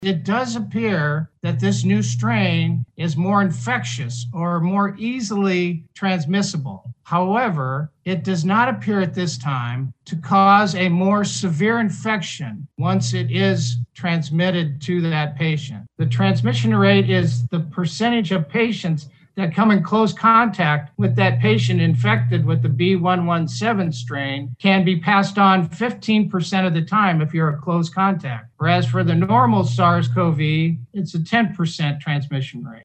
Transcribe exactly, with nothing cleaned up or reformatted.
It does appear that this new strain is more infectious or more easily transmissible. However, it does not appear at this time to cause a more severe infection once it is transmitted to that patient. The transmission rate is the percentage of patients that come in close contact with that patient infected with the B one one seven strain can be passed on fifteen percent of the time if you're a close contact. Whereas for the normal SARS-C o V, it's a ten percent transmission rate.